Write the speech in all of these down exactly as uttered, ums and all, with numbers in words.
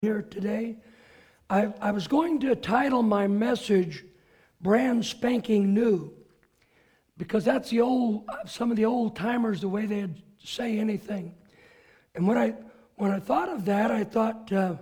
here today. I, I was going to title my message Brand Spanking New, because that's the old, some of the old timers, the way they'd say anything. And when I when I thought of that, I thought, uh,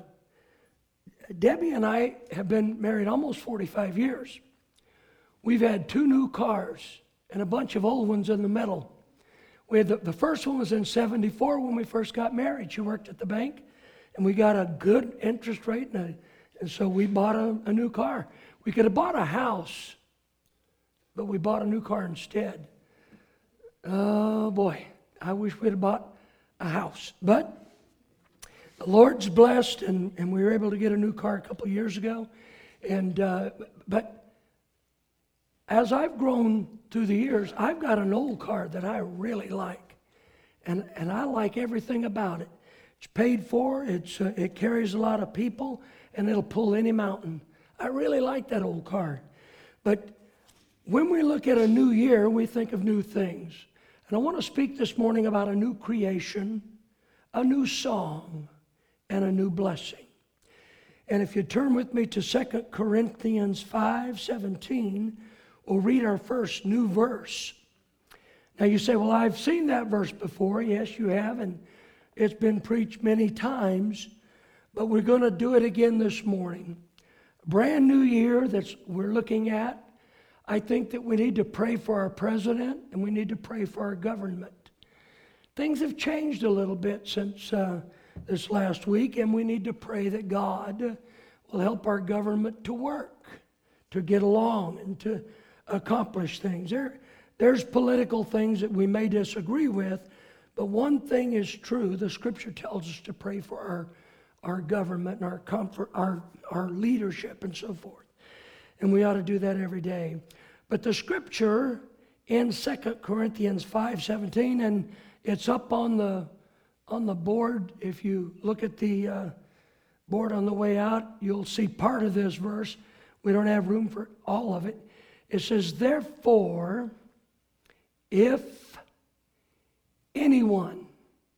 Debbie and I have been married almost forty-five years. We've had two new cars and a bunch of old ones in the middle. We had the, the first one was in seventy-four when we first got married. She worked at the bank, and we got a good interest rate, and, a, and so we bought a, a new car. We could have bought a house, but we bought a new car instead. Oh boy, I wish we'd have bought a house. But the Lord's blessed, and, and we were able to get a new car a couple of years ago. And uh, but as I've grown through the years, I've got an old car that I really like, and and I like everything about it. It's paid for. It's uh, it carries a lot of people, and it'll pull any mountain. I really like that old car. But when we look at a new year, we think of new things. And I want to speak this morning about a new creation, a new song, and a new blessing. And if you turn with me to Second Corinthians five seventeen, we'll read our first new verse. Now you say, well, I've seen that verse before. Yes, you have, and it's been preached many times, but we're going to do it again this morning. A brand new year that we're looking at. I think that we need to pray for our president, and we need to pray for our government. Things have changed a little bit since uh, this last week, and we need to pray that God will help our government to work, to get along, and to accomplish things. There, there's political things that we may disagree with, but one thing is true. The Scripture tells us to pray for our, our government and our comfort, our, our leadership and so forth. And we ought to do that every day. But the Scripture in Second Corinthians five seventeen, and it's up on the on the board. If you look at the uh, board on the way out, you'll see part of this verse. We don't have room for all of it. It says, therefore, if anyone,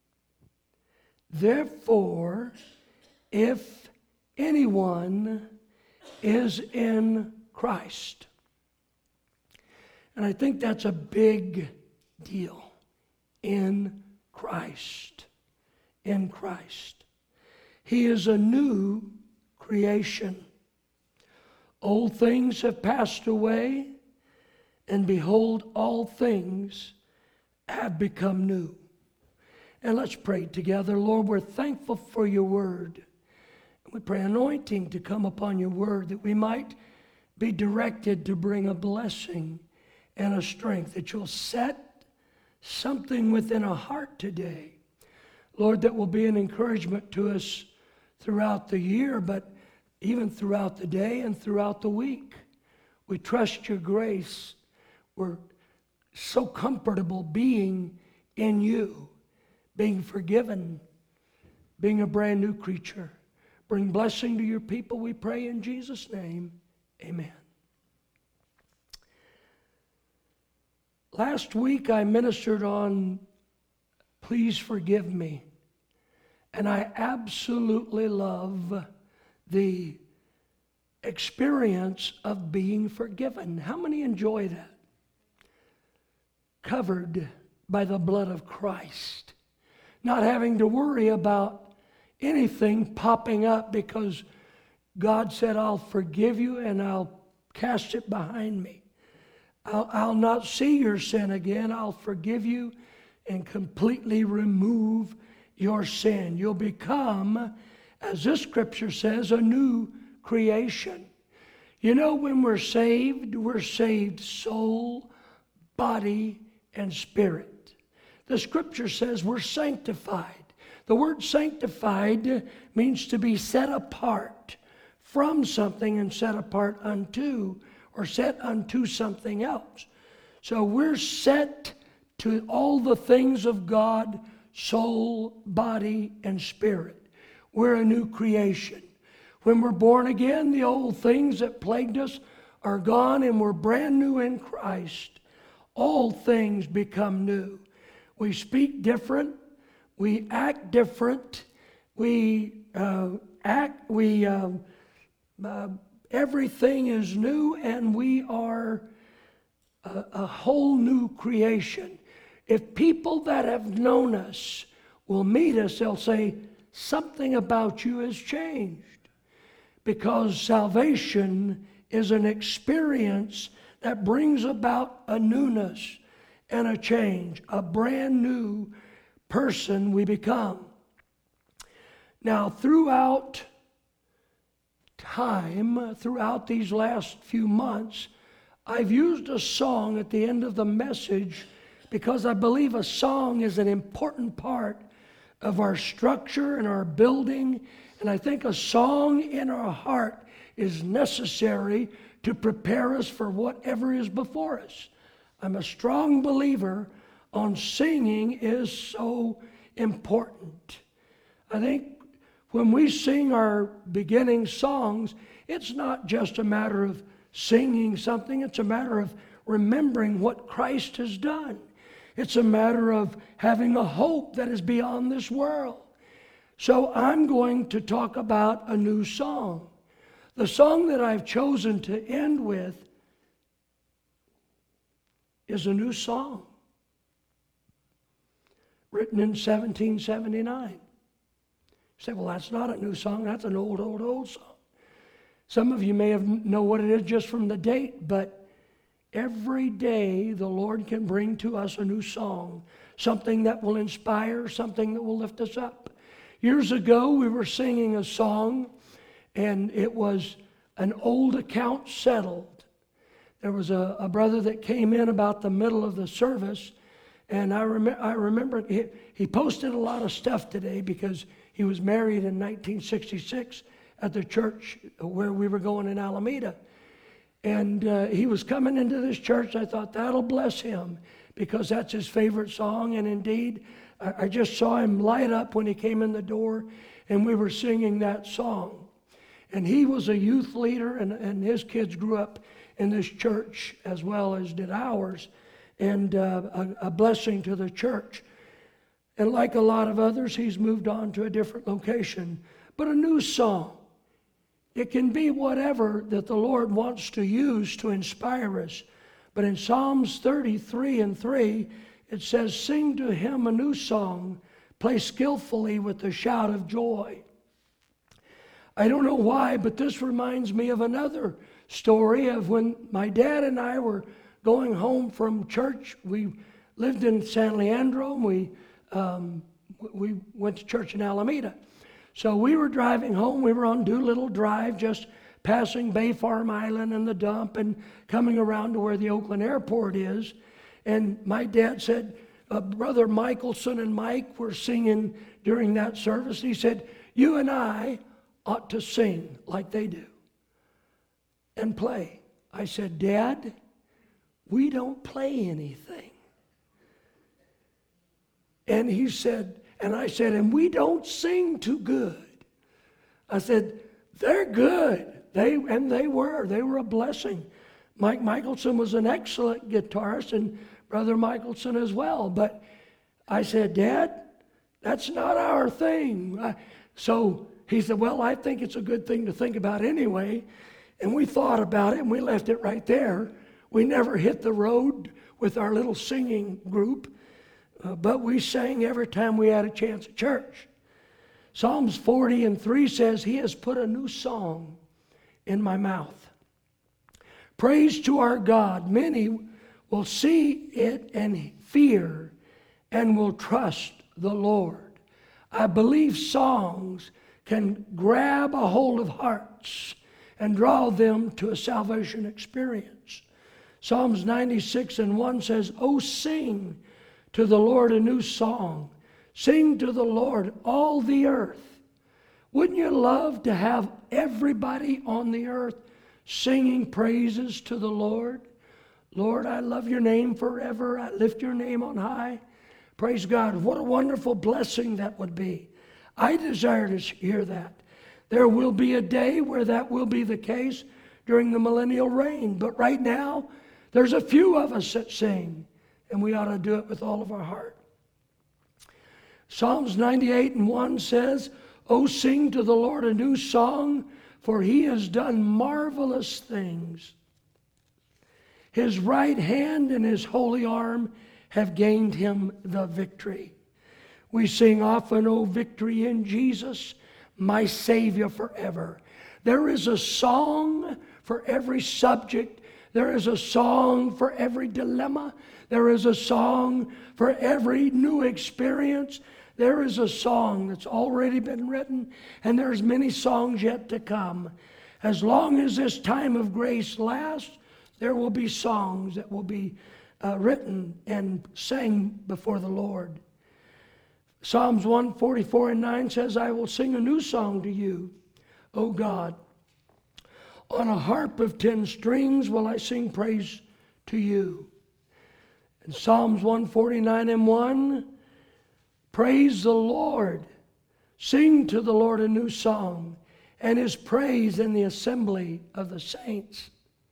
therefore, if anyone is in Christ. And I think that's a big deal. In Christ. In Christ. He is a new creation. Old things have passed away, and behold, all things have become new. And let's pray together. Lord, we're thankful for your word. We pray anointing to come upon your word, that we might be directed to bring a blessing and a strength, that you'll set something within a heart today, Lord, that will be an encouragement to us throughout the year, but even throughout the day and throughout the week. We trust your grace. We're so comfortable being in you, being forgiven, being a brand new creature. Bring blessing to your people, we pray in Jesus' name. Amen. Last week I ministered on Please Forgive Me. And I absolutely love the experience of being forgiven. How many enjoy that? Covered by the blood of Christ. Not having to worry about anything popping up, because God said, I'll forgive you and I'll cast it behind me. I'll, I'll not see your sin again. I'll forgive you and completely remove your sin. You'll become, as this scripture says, a new creation. You know, when we're saved, we're saved soul, body, and spirit. The scripture says we're sanctified. The word sanctified means to be set apart from something and set apart unto, or set unto something else. So we're set to all the things of God, soul, body, and spirit. We're a new creation. When we're born again, the old things that plagued us are gone, and we're brand new in Christ. All things become new. We speak different. We act different. We uh, act, we, um, uh, everything is new, and we are a, a whole new creation. If people that have known us will meet us, they'll say, something about you has changed. Because salvation is an experience that brings about a newness and a change, a brand new person we become. Now, throughout time, throughout these last few months, I've used a song at the end of the message because I believe a song is an important part of our structure and our building, and I think a song in our heart is necessary to prepare us for whatever is before us. I'm a strong believer on singing is so important. I think when we sing our beginning songs, it's not just a matter of singing something, it's a matter of remembering what Christ has done. It's a matter of having a hope that is beyond this world. So I'm going to talk about a new song. The song that I've chosen to end with is a new song, written in seventeen seventy-nine. You say, well, that's not a new song, that's an old, old, old song. Some of you may have know what it is just from the date, but every day the Lord can bring to us a new song, something that will inspire, something that will lift us up. Years ago, we were singing a song, and it was An Old Account Settled. There was a, a brother that came in about the middle of the service, and I, rem- I remember he, he posted a lot of stuff today because he was married in nineteen sixty-six at the church where we were going in Alameda. And uh, he was coming into this church. I thought, that'll bless him because that's his favorite song. And indeed, I, I just saw him light up when he came in the door, and we were singing that song. And he was a youth leader, and, and his kids grew up in this church as well as did ours, and uh, a, a blessing to the church. And like a lot of others, he's moved on to a different location. But a new song, it can be whatever that the Lord wants to use to inspire us. But in Psalms thirty-three and three, it says, sing to him a new song, play skillfully with the shout of joy. I don't know why, but this reminds me of another story of when my dad and I were going home from church. We lived in San Leandro, and we, um, we went to church in Alameda. So we were driving home. We were on Doolittle Drive, just passing Bay Farm Island and the dump and coming around to where the Oakland airport is. And my dad said, uh, Brother Michelson and Mike were singing during that service. He said, you and I ought to sing like they do and play. I said, Dad, we don't play anything. And he said, and I said, and we don't sing too good. I said, they're good. They and they were. They were a blessing. Mike Michelson was an excellent guitarist, and Brother Michelson as well. But I said, Dad, that's not our thing. I, so he said, well, I think it's a good thing to think about anyway. And we thought about it, and we left it right there. We never hit the road with our little singing group. Uh, but we sang every time we had a chance at church. Psalms forty and three says, he has put a new song in my mouth. Praise to our God. Many will see it and fear and will trust the Lord. I believe songs can grab a hold of hearts and draw them to a salvation experience. Psalms ninety-six and one says, oh, sing to the Lord a new song. Sing to the Lord, all the earth. Wouldn't you love to have everybody on the earth singing praises to the Lord? Lord, I love your name forever. I lift your name on high. Praise God. What a wonderful blessing that would be. I desire to hear that. There will be a day where that will be the case during the millennial reign. But right now, there's a few of us that sing. And we ought to do it with all of our heart. Psalms ninety-eight and one says, Oh, sing to the Lord a new song, for he has done marvelous things. His right hand and his holy arm have gained him the victory. We sing often, "Oh, victory in Jesus, my Savior forever." There is a song for every subject. There is a song for every dilemma. There is a song for every new experience. There is a song that's already been written, and there's many songs yet to come. As long as this time of grace lasts, there will be songs that will be uh, written and sang before the Lord. Psalms one forty-four and nine says, "I will sing a new song to you, O God. On a harp of ten strings will I sing praise to you." In Psalms one forty-nine and one, "Praise the Lord. Sing to the Lord a new song, and his praise in the assembly of the saints."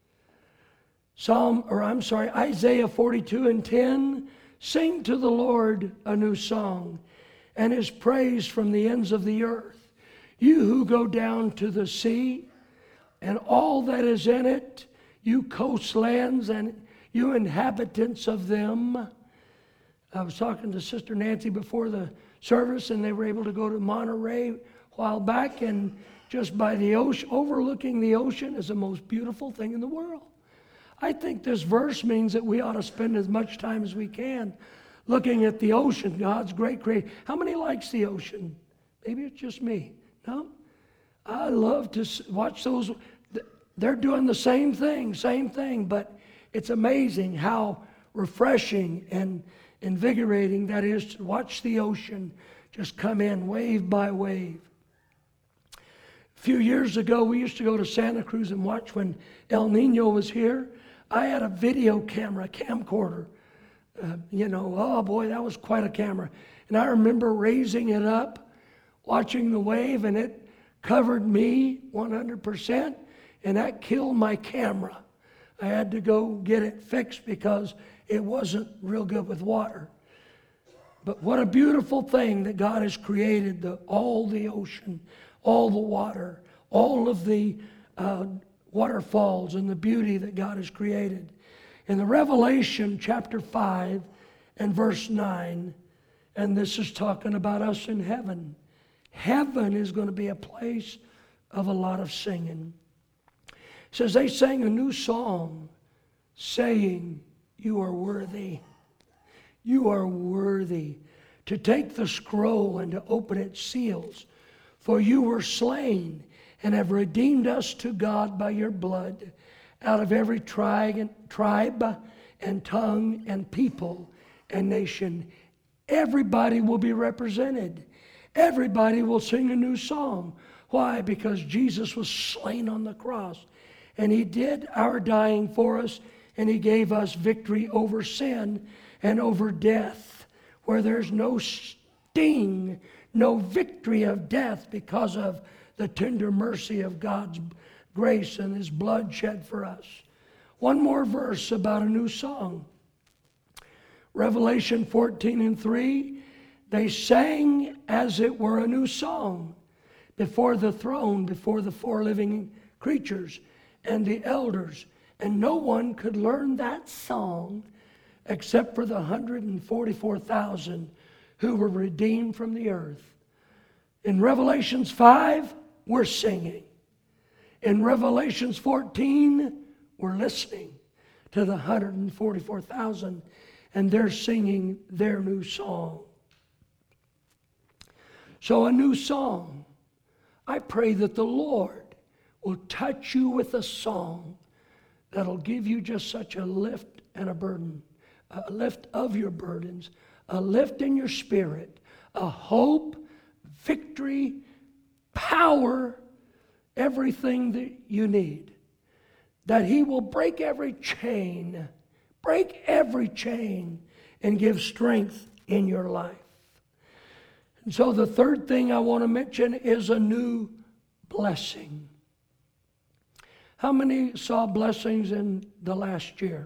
Psalm, or I'm sorry, Isaiah forty-two and ten, "Sing to the Lord a new song, and his praise from the ends of the earth. You who go down to the sea, and all that is in it, you coastlands and you inhabitants of them." I was talking to Sister Nancy before the service, and they were able to go to Monterey a while back, and just by the ocean, overlooking the ocean is the most beautiful thing in the world. I think this verse means that we ought to spend as much time as we can looking at the ocean, God's great creation. How many likes the ocean? Maybe it's just me. No? I love to watch those. They're doing the same thing, same thing, but it's amazing how refreshing and invigorating that is to watch the ocean just come in wave by wave. A few years ago, we used to go to Santa Cruz and watch when El Nino was here. I had a video camera, camcorder. Uh, you know, oh boy, that was quite a camera. And I remember raising it up, watching the wave, and it covered me one hundred percent, and that killed my camera. I had to go get it fixed because it wasn't real good with water. But what a beautiful thing that God has created, the, all the ocean, all the water, all of the uh, waterfalls and the beauty that God has created. In the Revelation chapter five and verse nine, and this is talking about us in heaven. Heaven is going to be a place of a lot of singing. It says they sang a new song, saying, "You are worthy. You are worthy to take the scroll and to open its seals. For you were slain and have redeemed us to God by your blood out of every tribe, tribe and tongue and people and nation." Everybody will be represented. Everybody will sing a new song. Why? Because Jesus was slain on the cross. And he did our dying for us, and he gave us victory over sin and over death, where there's no sting, no victory of death because of the tender mercy of God's grace and his blood shed for us. One more verse about a new song. Revelation fourteen and three, they sang as it were a new song before the throne, before the four living creatures and the elders. And no one could learn that song except for the one hundred forty-four thousand who were redeemed from the earth. In Revelations five, we're singing. In Revelations fourteen, we're listening to the one hundred forty-four thousand, and they're singing their new song. So a new song. I pray that the Lord will touch you with a song that'll give you just such a lift and a burden, a lift of your burdens, a lift in your spirit, a hope, victory, power, everything that you need. That he will break every chain, break every chain, and give strength in your life. And so the third thing I want to mention is a new blessing. How many saw blessings in the last year?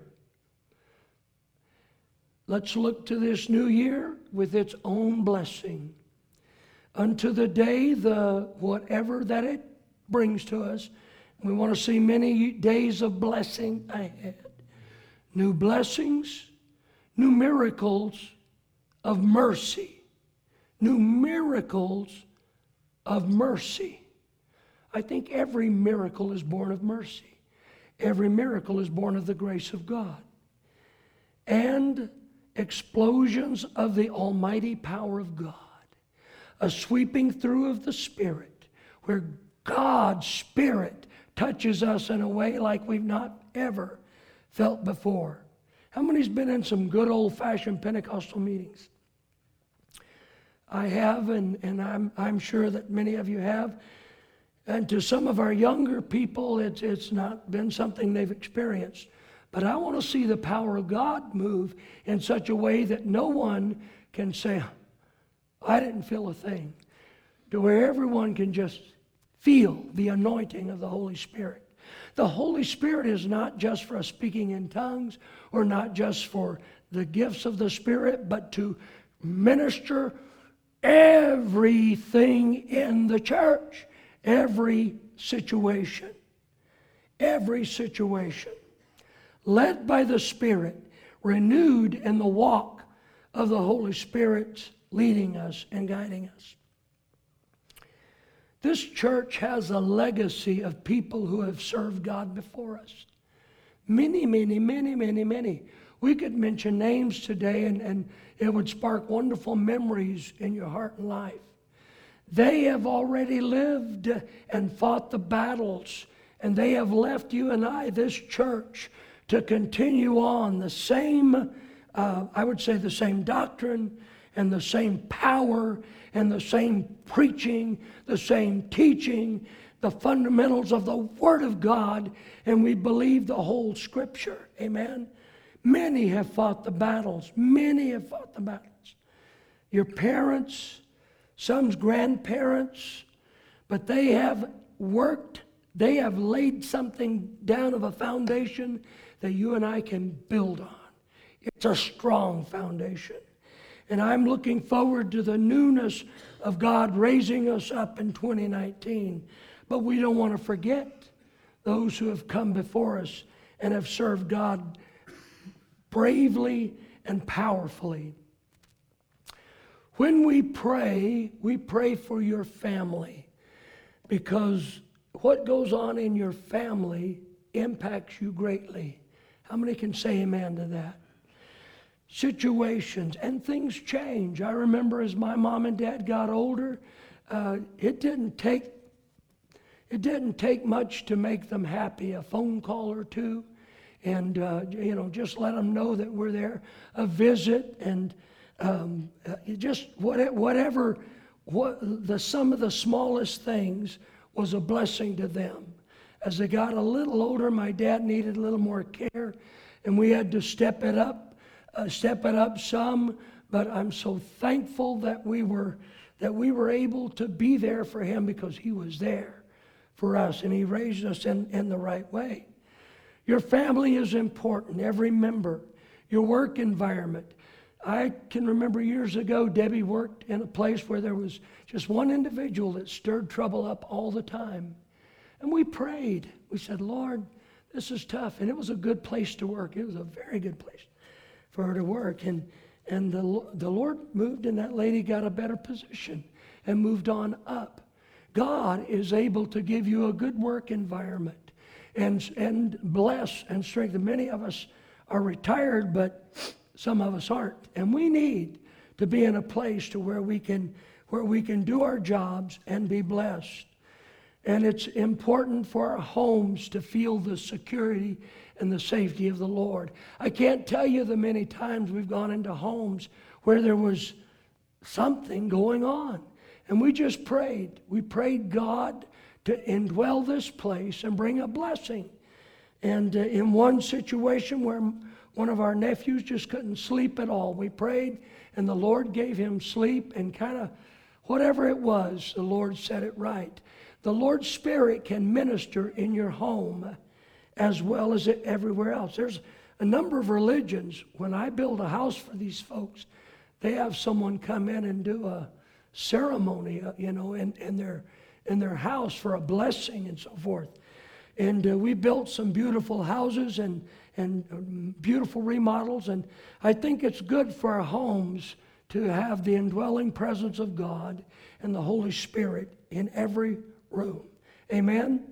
Let's look to this new year with its own blessing. unto the day, the whatever that it brings to us. We want to see many days of blessing ahead. New blessings, new miracles of mercy. New miracles of mercy. I think every miracle is born of mercy. Every miracle is born of the grace of God. And explosions of the almighty power of God. A sweeping through of the Spirit, where God's Spirit touches us in a way like we've not ever felt before. How many's been in some good old-fashioned Pentecostal meetings? I have, and, and I'm, I'm sure that many of you have. And to some of our younger people, it's, it's not been something they've experienced. But I want to see the power of God move in such a way that no one can say, I didn't feel a thing. To where everyone can just feel the anointing of the Holy Spirit. The Holy Spirit is not just for speaking in tongues or not just for the gifts of the Spirit, but to minister everything in the church. Every situation. Every situation. Led by the Spirit, renewed in the walk of the Holy Spirit leading us and guiding us. This church has a legacy of people who have served God before us. Many, many, many, many, many. We could mention names today and, and it would spark wonderful memories in your heart and life. They have already lived and fought the battles, and they have left you and I, this church, to continue on the same, uh, I would say the same doctrine and the same power and the same preaching, the same teaching, the fundamentals of the Word of God, and we believe the whole Scripture. Amen? Many have fought the battles. Many have fought the battles. Your parents, some's grandparents, but they have worked, they have laid something down of a foundation that you and I can build on. It's a strong foundation. And I'm looking forward to the newness of God raising us up in twenty nineteen. But we don't want to forget those who have come before us and have served God bravely and powerfully. When we pray, we pray for your family, because what goes on in your family impacts you greatly. How many can say amen to that? Situations and things change. I remember as my mom and dad got older, uh, it didn't take it didn't take much to make them happy. A phone call or two, and uh, you know, just let them know that we're there. A visit, and um, uh, just what, whatever. What the some of the smallest things was a blessing to them. As they got a little older, my dad needed a little more care, and we had to step it up, uh, step it up some. But I'm so thankful that we were that we were able to be there for him, because he was there for us, and he raised us in, in the right way. Your family is important, every member. Your work environment. I can remember years ago, Debbie worked in a place where there was just one individual that stirred trouble up all the time. And we prayed. We said, Lord, this is tough. And it was a good place to work. It was a very good place for her to work. And, and the, the Lord moved, and that lady got a better position and moved on up. God is able to give you a good work environment and, and bless and strengthen. Many of us are retired, but some of us aren't. And we need to be in a place to where we can where we can do our jobs and be blessed. And it's important for our homes to feel the security and the safety of the Lord. I can't tell you the many times we've gone into homes where there was something going on. And we just prayed. We prayed God to indwell this place and bring a blessing. And uh, in one situation where one of our nephews just couldn't sleep at all, we prayed, and the Lord gave him sleep, and kind of whatever it was, the Lord set it right. The Lord's Spirit can minister in your home as well as everywhere else. There's a number of religions. When I build a house for these folks, they have someone come in and do a ceremony, uh, you know, in, in their in their house for a blessing and so forth. And uh, we built some beautiful houses and and um, beautiful remodels. And I think it's good for our homes to have the indwelling presence of God and the Holy Spirit in every room. Amen.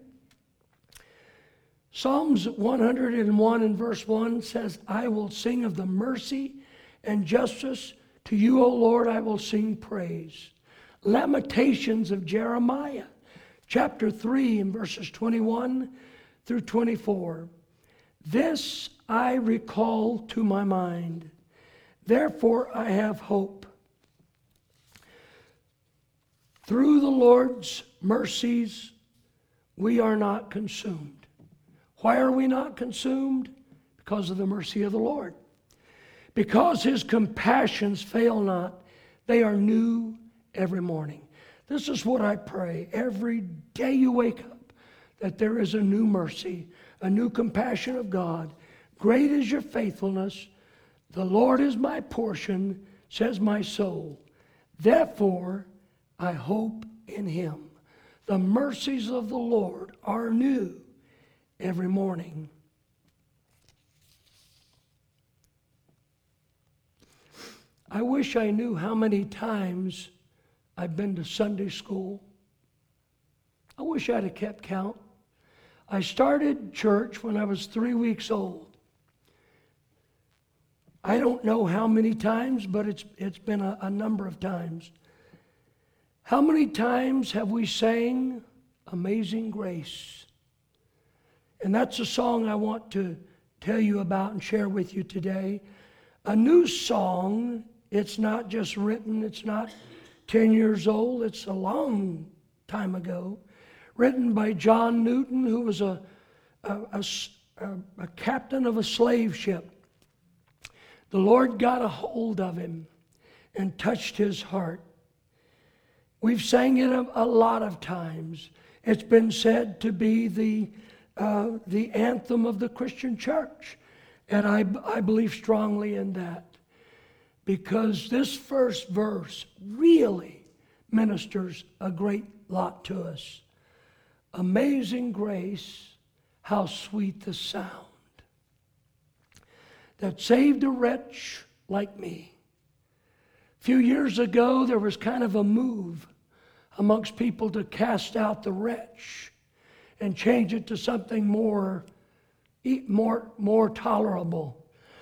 Psalms one hundred one and verse one says, I will sing of the mercy and justice. To you, O Lord, I will sing praise. Lamentations of Jeremiah, chapter three and verses twenty-one through twenty-four. This I recall to my mind, therefore I have hope. Through the Lord's mercies we are not consumed. Why are we not consumed? Because of the mercy of the Lord. Because his compassions fail not, they are new every morning. This is what I pray every day you wake up, that there is a new mercy, a new compassion of God. Great is your faithfulness. The Lord is my portion, says my soul. Therefore, I hope in him. The mercies of the Lord are new every morning. I wish I knew how many times I've been to Sunday school. I wish I'd have kept count. I started church when I was three weeks old. I don't know how many times, but it's it's been a, a number of times. How many times have we sang Amazing Grace? And that's a song I want to tell you about and share with you today. A new song. It's not just written, it's not ten years old, it's a long time ago. Written by John Newton, who was a, a, a, a captain of a slave ship. The Lord got a hold of him and touched his heart. We've sang it a, a lot of times. It's been said to be the Uh, the anthem of the Christian church. And I, I believe strongly in that, because this first verse really ministers a great lot to us. Amazing grace, how sweet the sound that saved a wretch like me. A few years ago, there was kind of a move amongst people to cast out the wretch and change it to something more, more, more tolerable.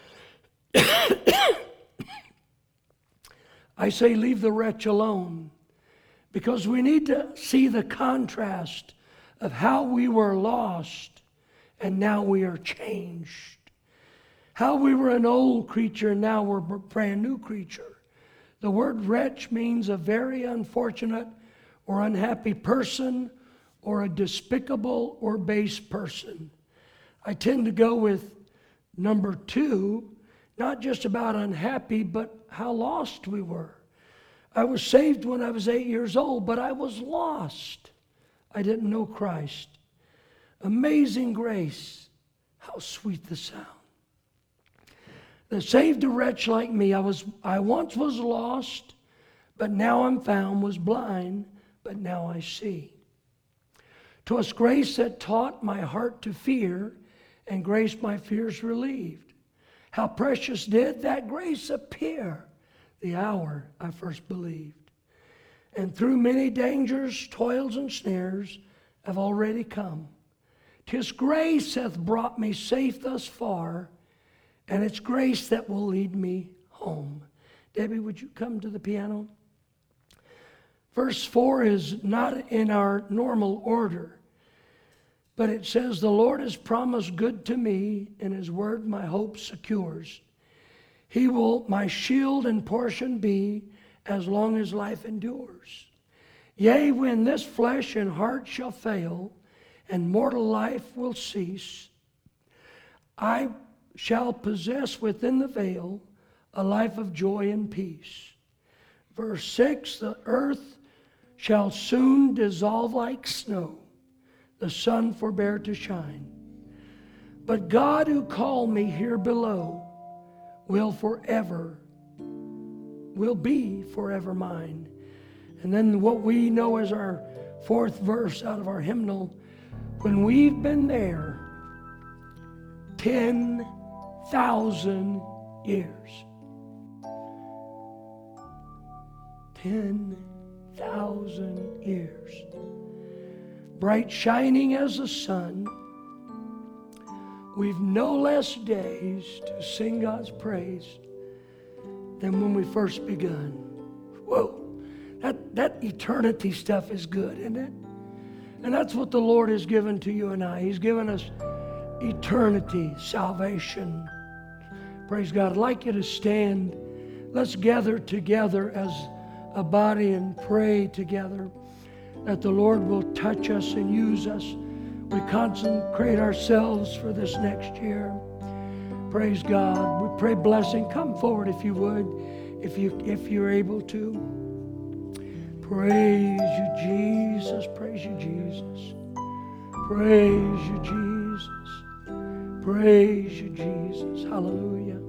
I say leave the wretch alone, because we need to see the contrast of how we were lost and now we are changed. How we were an old creature and now we're a brand new creature. The word wretch means a very unfortunate or unhappy person, or a despicable or base person. I tend to go with number two, not just about unhappy, but how lost we were. I was saved when I was eight years old, but I was lost. I didn't know Christ. Amazing grace, how sweet the sound that saved a wretch like me. I was, I once was lost, but now I'm found, was blind, but now I see. 'Twas grace that taught my heart to fear, and grace my fears relieved. How precious did that grace appear the hour I first believed. And through many dangers, toils, and snares have already come. 'Tis grace hath brought me safe thus far, and it's grace that will lead me home. Debbie, would you come to the piano? Verse four is not in our normal order, but it says, the Lord has promised good to me, in his word my hope secures. He will my shield and portion be, as long as life endures. Yea, when this flesh and heart shall fail, and mortal life will cease, I shall possess within the veil a life of joy and peace. Verse six, the earth shall soon dissolve like snow, the sun forbear to shine. But God who called me here below will forever, will be forever mine. And then what we know as our fourth verse out of our hymnal, when we've been there ten thousand years. ten thousand years. Bright shining as the sun, we've no less days to sing God's praise than when we first begun. Whoa, that, that eternity stuff is good, isn't it? And that's what the Lord has given to you and I. He's given us eternity, salvation. Praise God. I'd like you to stand. Let's gather together as a body and pray together that the Lord will touch us and use us. We consecrate ourselves for this next year. Praise God. We pray blessing. Come forward if you would, if you if you're able to. Praise you, Jesus. Praise you, Jesus. Praise you, Jesus. Praise you, Jesus. Hallelujah.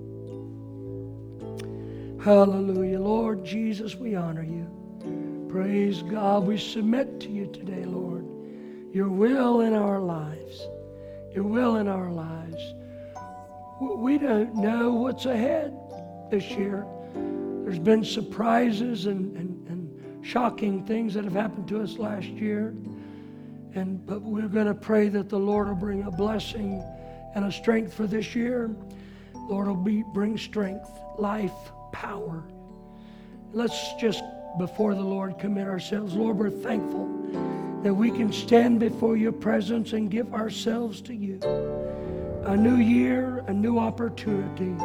Hallelujah. Lord Jesus, we honor you. Praise God. We submit to you today, Lord. Your will in our lives. Your will in our lives. We don't know what's ahead this year. There's been surprises and, and, and shocking things that have happened to us last year. And but we're going to pray that the Lord will bring a blessing and a strength for this year. Lord will be, bring strength, life, power. Let's just, before the Lord, commit ourselves. Lord, we're thankful that we can stand before your presence and give ourselves to you. A new year, a new opportunity.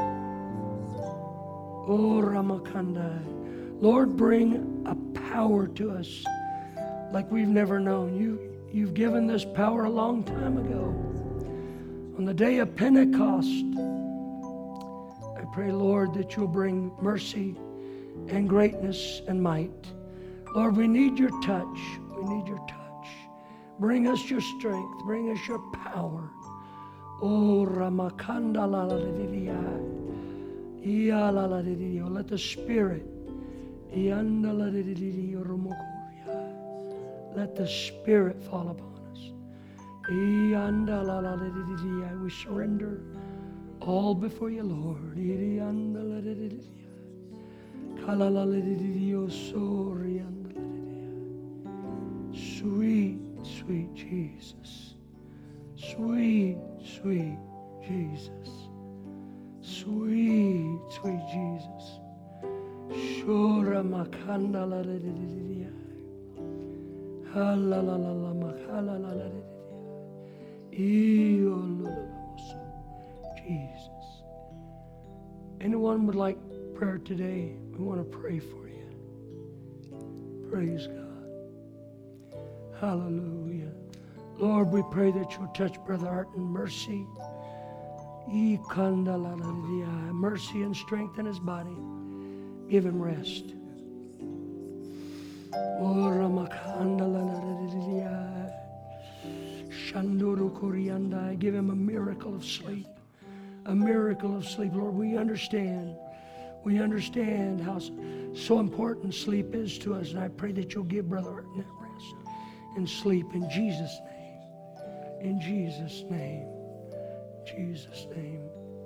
Oh, Ramakandai. Lord, bring a power to us like we've never known. You, you've given this power a long time ago. On the day of Pentecost, I pray, Lord, that you'll bring mercy and greatness and might. Lord, we need your touch. We need your touch. Bring us your strength. Bring us your power. Oh, Ramakanda la la la Ia la la let the Spirit Ianda la let the Spirit fall upon us. Ianda la la we surrender all before you, Lord. Ianda la kala la sweet, sweet Jesus. Sweet, sweet Jesus. Sweet, sweet Jesus. Shura makanda la la la la hala la la la makala la la la Jesus. Anyone would like prayer today? We want to pray for you. Praise God. Hallelujah. Lord, we pray that you'll touch Brother Art in mercy. Mercy and strength in his body. Give him rest. Give him a miracle of sleep. A miracle of sleep. Lord, we understand. We understand how so important sleep is to us. And I pray that you'll give Brother Art that rest and sleep in Jesus' name. In Jesus' name. Jesus' name.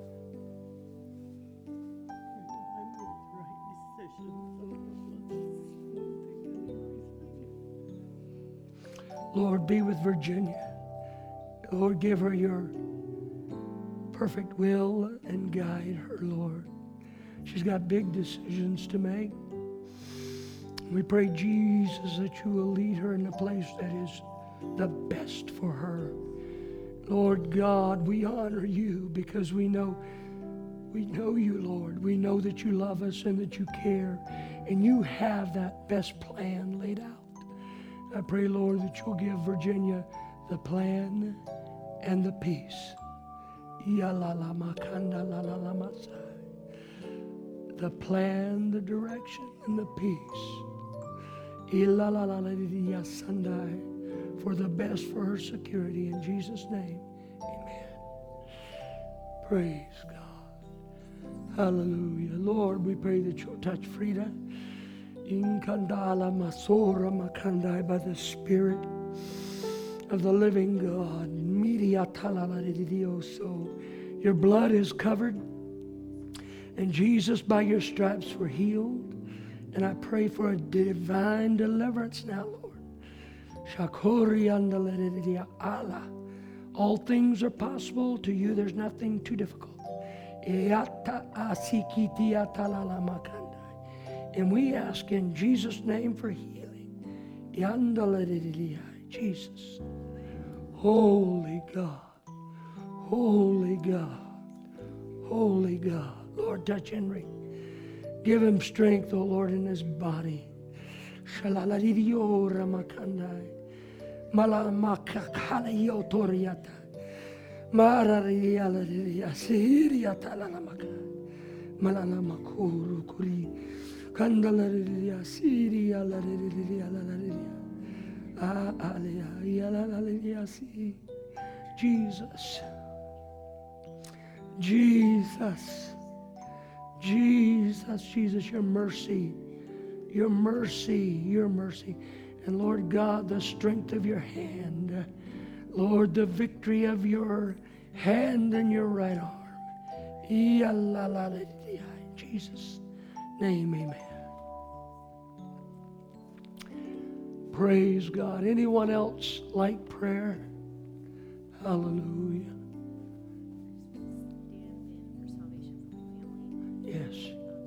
Lord, be with Virginia. Lord, give her your perfect will and guide her, Lord. She's got big decisions to make. We pray, Jesus, that you will lead her in a place that is the best for her. Lord God, we honor you because we know we know you, Lord. We know that you love us and that you care, and you have that best plan laid out. I pray, Lord, that you'll give Virginia the plan and the peace. The plan, the direction, and the peace. For the best for her security. In Jesus' name, amen. Praise God. Hallelujah. Lord, we pray that you'll touch Frida. Inkandala masora makandai, by the Spirit of the living God. Media talaladidio. Your blood is covered. And Jesus, by your stripes, were healed. And I pray for a divine deliverance now, Lord. Shakori andaladidia Allah. All things are possible to you. There's nothing too difficult. And we ask in Jesus' name for healing. Jesus. Holy God. Holy God. Holy God. Lord, touch Henry. Give him strength, O Lord, in his body. Shalaladidio ramakandai. Malamakakalayo toriata. Marariya Syria talamaka. Malalamakuru kuri. Kandalariya Syria lariya lariya. Ah alia yalalariya si. Jesus. Jesus. Jesus, Jesus, your mercy. Your mercy, your mercy. And Lord God, the strength of your hand. Lord, the victory of your hand and your right arm. In Jesus' name, amen. Praise God. Anyone else like prayer? Hallelujah. Yes.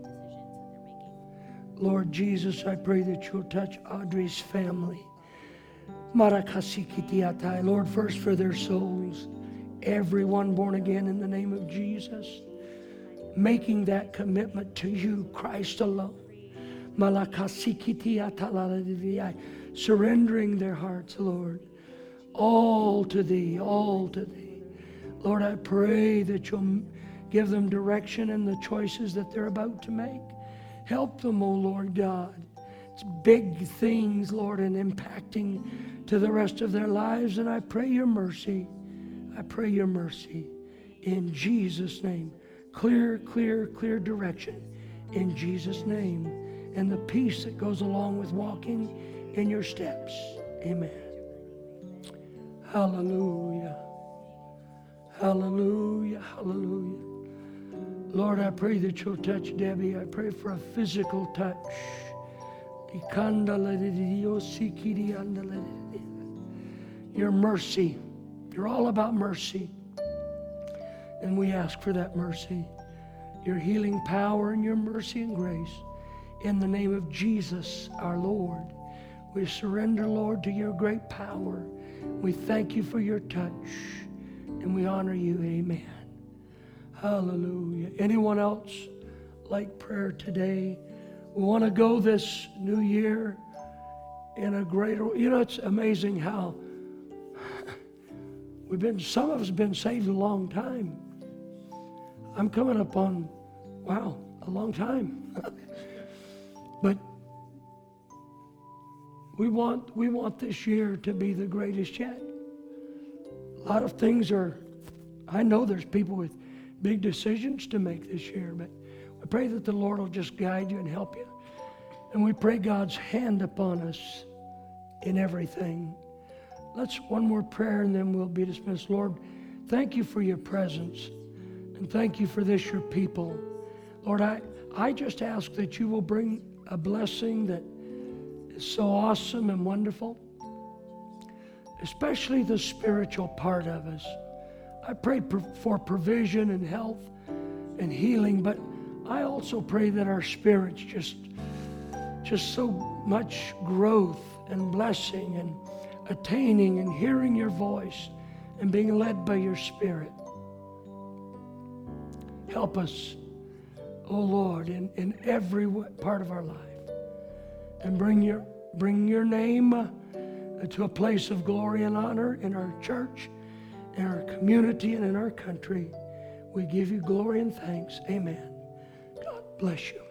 Lord Jesus, I pray that you'll touch Audrey's family. Marakasikitiatai. Lord, first for their souls. Everyone born again in the name of Jesus. Making that commitment to you, Christ alone. Malakasikitiatai. Surrendering their hearts, Lord. All to thee, all to thee. Lord, I pray that you'll give them direction in the choices that they're about to make. Help them, O Lord God. It's big things, Lord, and impacting to the rest of their lives. And I pray your mercy. I pray your mercy in Jesus' name. Clear, clear, clear direction in Jesus' name. And the peace that goes along with walking in your steps. Amen. Hallelujah. Hallelujah. Hallelujah. Lord, I pray that you'll touch Debbie. I pray for a physical touch. Your mercy. You're all about mercy. And we ask for that mercy. Your healing power and your mercy and grace. In the name of Jesus, our Lord. We surrender, Lord, to your great power. We thank you for your touch. And we honor you. Amen. Hallelujah. Anyone else like prayer today? We want to go this new year in a greater, you know, it's amazing how we've been, some of us have been saved a long time. I'm coming up on, wow, a long time. But we want, we want this year to be the greatest yet. A lot of things are, I know there's people with big decisions to make this year, but we pray that the Lord will just guide you and help you. And we pray God's hand upon us in everything. Let's one more prayer and then we'll be dismissed. Lord, thank you for your presence. And thank you for this, your people. Lord, I, I just ask that you will bring a blessing that is so awesome and wonderful, especially the spiritual part of us. I pray for provision and health and healing, but I also pray that our spirits just, just so much growth and blessing and attaining and hearing your voice and being led by your Spirit. Help us, oh Lord, in, in every part of our life. And bring your, bring your name uh, to a place of glory and honor in our church, in our community, and in our country. We give you glory and thanks. Amen. God bless you.